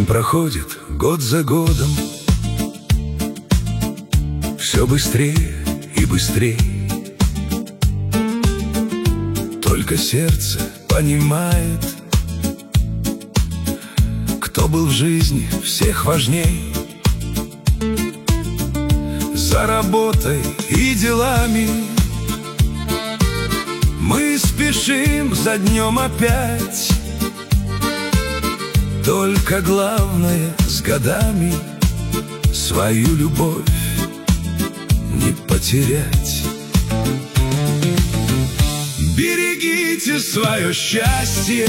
Жизнь проходит год за годом, все быстрее и быстрее. Только сердце понимает, кто был в жизни всех важней. За работой и делами мы спешим за днем опять. Только главное с годами свою любовь не потерять. Берегите свое счастье,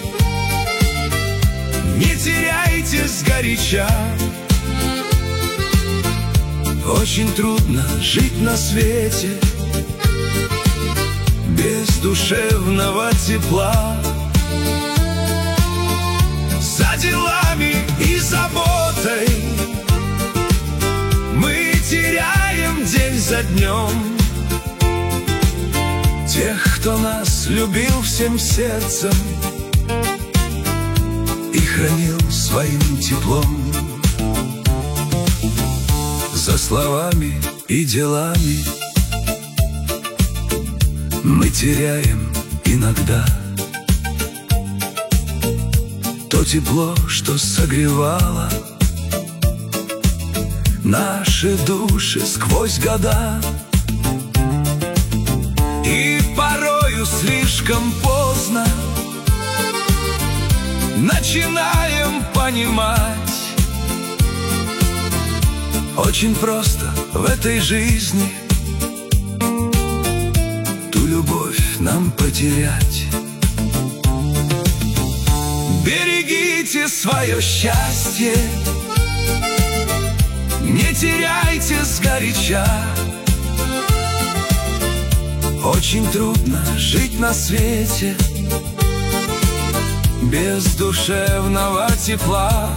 не теряйте сгоряча. Очень трудно жить на свете без душевного тепла. За делами и заботой мы теряем день за днем тех, кто нас любил всем сердцем и хранил своим теплом. За словами и делами мы теряем иногда то тепло, что согревало наши души сквозь года. И порою слишком поздно начинаем понимать, очень просто в этой жизни ту любовь нам потерять. Берегите свое счастье, не теряйте сгоряча. Очень трудно жить на свете без душевного тепла.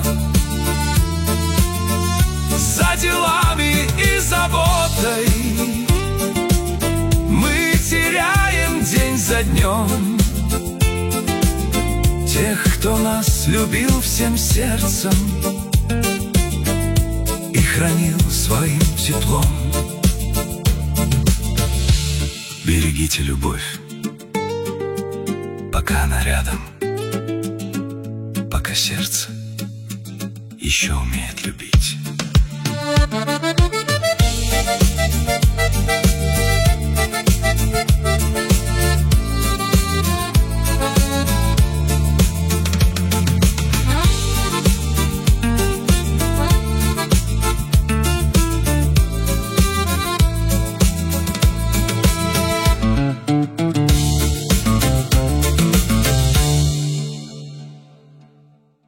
За делами и заботой мы теряем день за днем тех, кто нас любил всем сердцем и хранил своим теплом. Берегите любовь, пока она рядом, пока сердце еще умеет любить.